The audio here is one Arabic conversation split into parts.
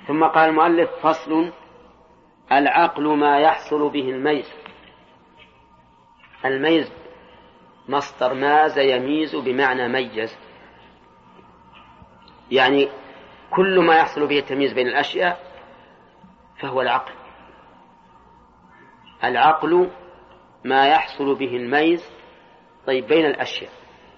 ثم قال المؤلف: فصل: العقل ما يحصل به الميز. الميز مصدر ماز يميز بمعنى ميز، يعني كل ما يحصل به التمييز بين الأشياء فهو العقل. العقل ما يحصل به الميز طيب بين الأشياء.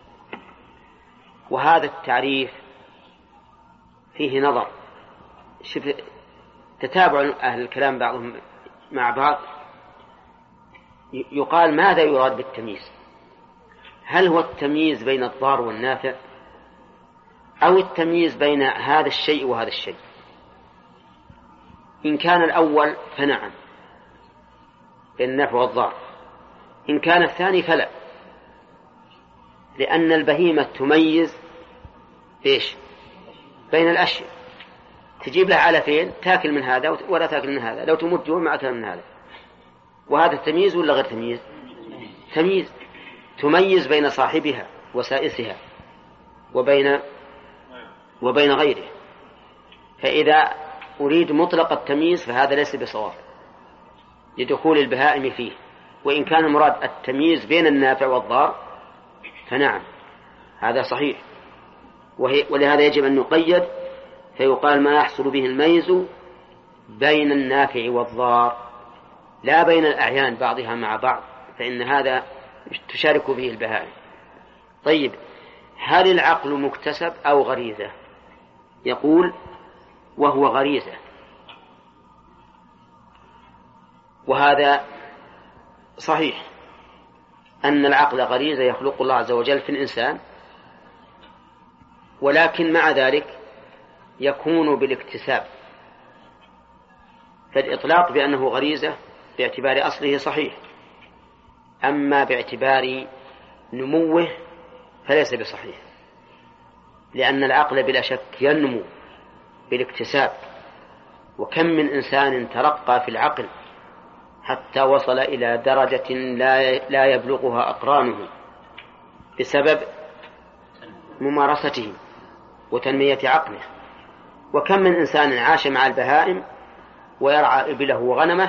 وهذا التعريف فيه نظر. شوف تتابع أهل الكلام بعضهم مع بعض. يقال: ماذا يراد بالتمييز؟ هل هو التمييز بين الضار والنافع، أو التمييز بين هذا الشيء وهذا الشيء؟ إن كان الأول فنعم، بين النافع والضار. إن كان الثاني فلا، لأن البهيمة تميز إيش؟ بين الأشياء، تجيب لها علفين، تأكل من هذا ولا تأكل من هذا، لو تموت جوع ما أكل من هذا. وهذا التمييز ولا غير تمييز؟ تمييز. تميز بين صاحبها وسائسها وبين غيره. فإذا أريد مطلق التمييز فهذا ليس بصواب لدخول البهائم فيه. وإن كان المراد التمييز بين النافع والضار فنعم، هذا صحيح. ولهذا يجب أن نقيد، فيقال: ما يحصل به الميز بين النافع والضار، لا بين الأعيان بعضها مع بعض، فإن هذا تشارك به البهائم. طيب، هل العقل مكتسب أو غريزة؟ يقول: وهو غريزة. وهذا صحيح أن العقل غريزة يخلق الله عز وجل في الإنسان، ولكن مع ذلك يكون بالاكتساب. فالإطلاق بأنه غريزة باعتبار أصله صحيح، أما باعتبار نموه فليس بصحيح، لأن العقل بلا شك ينمو بالاكتساب. وكم من إنسان ترقى في العقل حتى وصل إلى درجة لا يبلغها أقرانه بسبب ممارسته وتنمية عقله. وكم من إنسان عاش مع البهائم ويرعى إبله وغنمه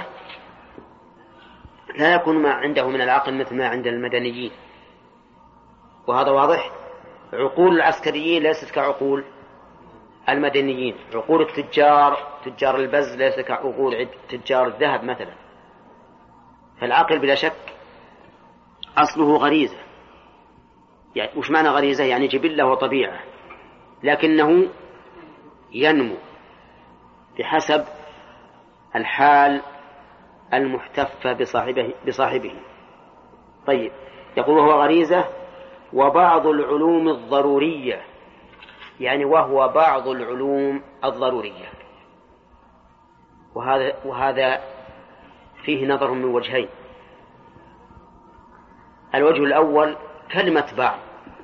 لا يكون ما عنده من العقل مثل ما عند المدنيين. وهذا واضح. عقول العسكريين ليست كعقول المدنيين، عقول تجار البز ليست كعقول تجار الذهب مثلا. فالعقل بلا شك أصله غريزة. يعني وش معنى غريزة؟ يعني جبلة وطبيعة، لكنه ينمو بحسب الحال المحتفة بصاحبه. طيب، يقول: وهو غريزة وبعض العلوم الضرورية، يعني وهو بعض العلوم الضرورية. وهذا فيه نظر من وجهين. الوجه الأول: كلمة بعض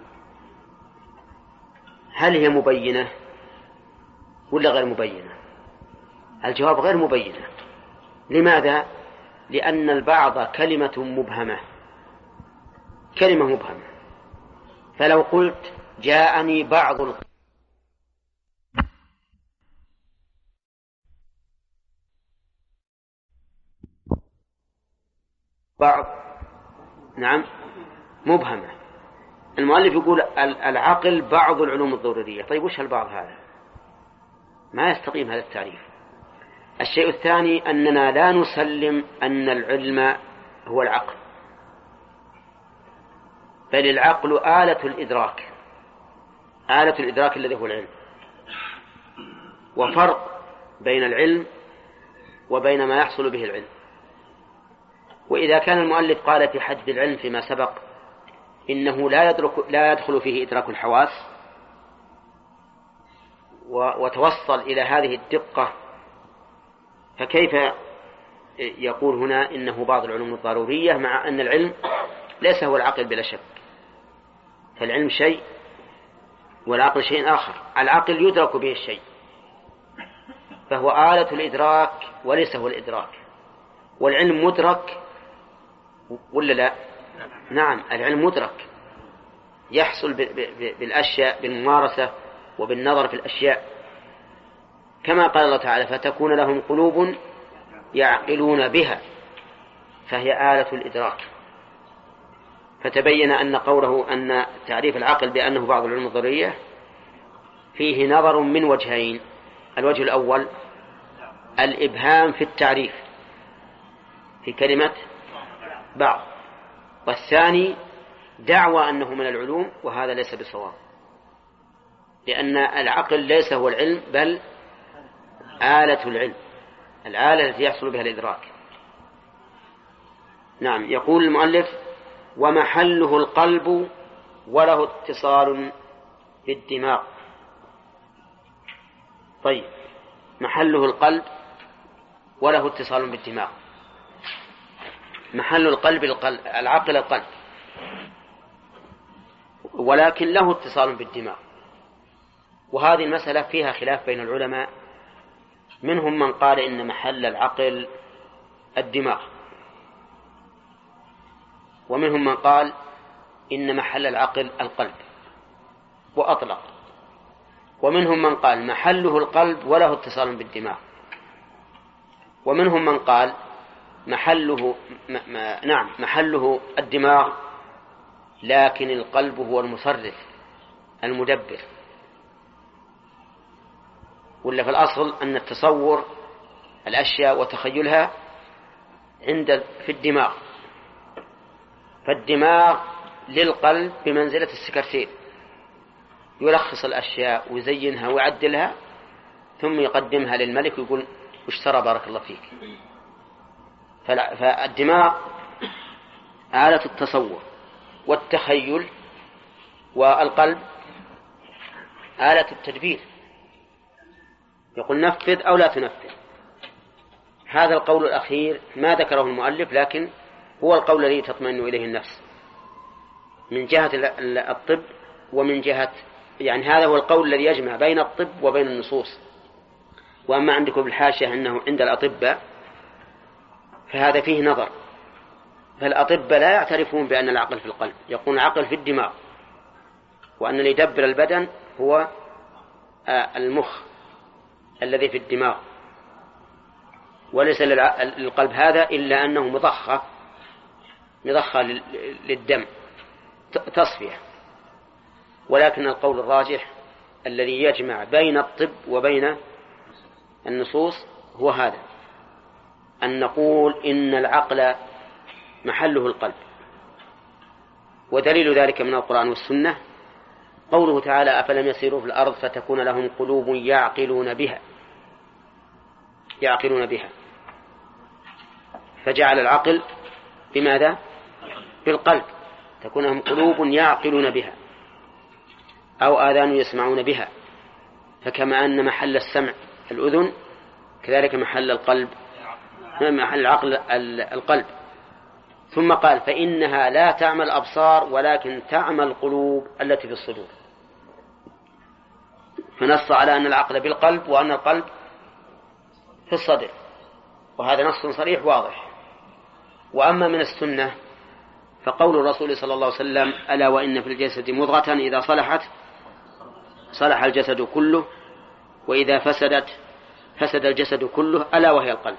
هل هي مبينة ولا غير مبينة؟ الجواب: غير مبينة. لماذا؟ لأن البعض كلمة مبهمة، كلمة مبهمة. فلو قلت: جاءني بعض نعم مبهمة. المؤلف يقول: العقل بعض العلوم الضرورية. طيب، وش البعض هذا؟ ما يستقيم هذا التعريف. الشيء الثاني: أننا لا نسلم أن العلم هو العقل، بل العقل آلة الإدراك، آلة الإدراك الذي هو العلم. وفرق بين العلم وبين ما يحصل به العلم. وإذا كان المؤلف قال في حد العلم فيما سبق إنه لا يدخل فيه إدراك الحواس، وتوصل إلى هذه الدقة، فكيف يقول هنا إنه بعض العلوم الضرورية مع أن العلم ليس هو العقل بلا شك؟ فالعلم شيء والعقل شيء آخر. العقل يدرك به الشيء فهو آلة الإدراك وليس هو الإدراك، والعلم مدرك ولا لا؟ نعم، العلم مدرك، يحصل بالأشياء، بالممارسة وبالنظر في الأشياء. كما قال الله تعالى فتكون لهم قلوب يعقلون بها، فهي آلة الإدراك. فتبين أن قوله أن تعريف العقل بأنه بعض العلوم الضرورية فيه نظر من وجهين. الوجه الأول الإبهام في التعريف في كلمة بعض، والثاني دعوى أنه من العلوم، وهذا ليس بصواب، لأن العقل ليس هو العلم بل آلة العلم، الآلة التي يحصل بها الإدراك. نعم. يقول المؤلف ومحله القلب وله اتصال بالدماغ. طيب، محله القلب وله اتصال بالدماغ. محل القلب العقل القلب، ولكن له اتصال بالدماغ. وهذه المسألة فيها خلاف بين العلماء، منهم من قال إن محل العقل الدماغ، ومنهم من قال إن محل العقل القلب وأطلق، ومنهم من قال محله القلب وله اتصال بالدماغ، ومنهم من قال محله الدماغ لكن القلب هو المصرف المدبر. ولا في الأصل أن التصور الأشياء وتخيلها في الدماغ، فالدماغ للقلب بمنزلة السكرتير، يلخص الأشياء ويزينها ويعدلها ثم يقدمها للملك ويقول وش ترى بارك الله فيك. فالدماغ آلة التصور والتخيل، والقلب آلة التدبير، يقول نفذ أو لا تنفذ. هذا القول الأخير ما ذكره المؤلف، لكن هو القول الذي تطمئن إليه النفس من جهة الطب، ومن جهة يعني هذا هو القول الذي يجمع بين الطب وبين النصوص. وأما عندكم بالحاشية أنه عند الأطباء فهذا فيه نظر، فالأطباء لا يعترفون بأن العقل في القلب، يقول العقل في الدماغ، وأن اللي يدبر البدن هو المخ الذي في الدماغ، وليس للقلب هذا إلا أنه مضخة للدم تصفية. ولكن القول الراجح الذي يجمع بين الطب وبين النصوص هو هذا، أن نقول إن العقل محله القلب. ودليل ذلك من القرآن والسنة قوله تعالى أفلم يسيروا في الأرض فتكون لهم قلوب يعقلون بها، فجعل العقل بماذا؟ بالقلب، تكون لهم قلوب يعقلون بها أو آذان يسمعون بها. فكما أن محل السمع الأذن، كذلك محل العقل القلب. ثم قال فإنها لا تعمى الأبصار ولكن تعمى القلوب التي في الصدور، فنص على أن العقل بالقلب وأن القلب في الصدر، وهذا نص صريح واضح. وأما من السنة فقول الرسول صلى الله عليه وسلم ألا وإن في الجسد مضغة إذا صلحت صلح الجسد كله وإذا فسدت فسد الجسد كله ألا وهي القلب.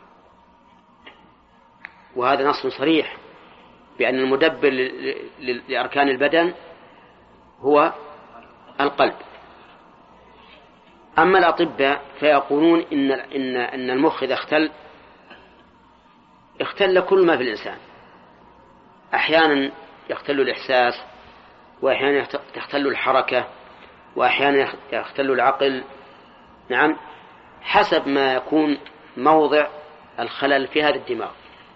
وهذا نص صريح بأن المدبر لأركان البدن هو القلب. أما الأطباء فيقولون إن المخ إذا اختل كل ما في الإنسان، أحيانا يختل الإحساس، وأحيانا تختل الحركة، وأحيانا يختل العقل. نعم، حسب ما يكون موضع الخلل في هذا الدماغ،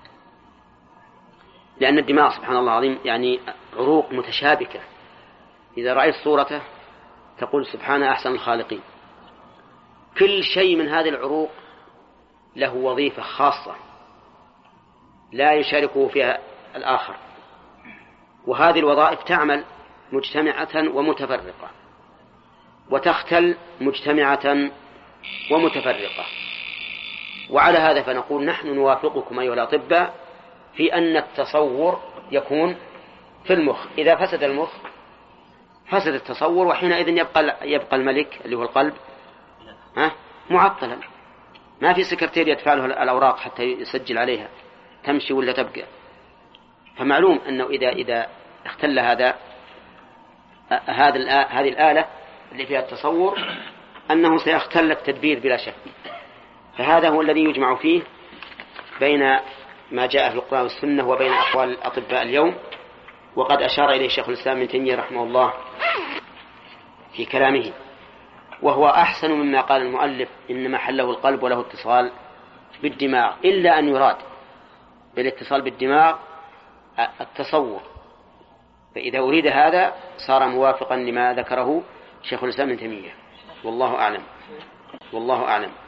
لأن الدماغ سبحان الله العظيم يعني عروق متشابكة، إذا رأيت صورته تقول سبحان أحسن الخالقين. كل شيء من هذه العروق له وظيفة خاصة لا يشاركه فيها الآخر، وهذه الوظائف تعمل مجتمعة ومتفرقة، وتختل مجتمعة ومتفرقة. وعلى هذا فنقول نحن نوافقكم أيها الأطباء في أن التصور يكون في المخ. إذا فسد المخ فسد التصور، وحينئذ يبقى الملك اللي هو القلب معطلا، ما في سكرتير يدفع له الأوراق حتى يسجل عليها تمشي ولا تبقى. فمعلوم أنه إذا اختل هذه الآلة اللي فيها التصور أنه سيختل التدبير بلا شك. فهذا هو الذي يجمع فيه بين ما جاء في القرآن والسنة وبين أقوال الأطباء اليوم. وقد أشار إليه شيخ الإسلام ابن تيمية رحمه الله في كلامه، وهو أحسن مما قال المؤلف إن محله القلب وله اتصال بالدماغ، إلا أن يراد بالاتصال بالدماغ التصور، فإذا أريد هذا صار موافقا لما ذكره شيخ الإسلام ابن تيمية. والله أعلم.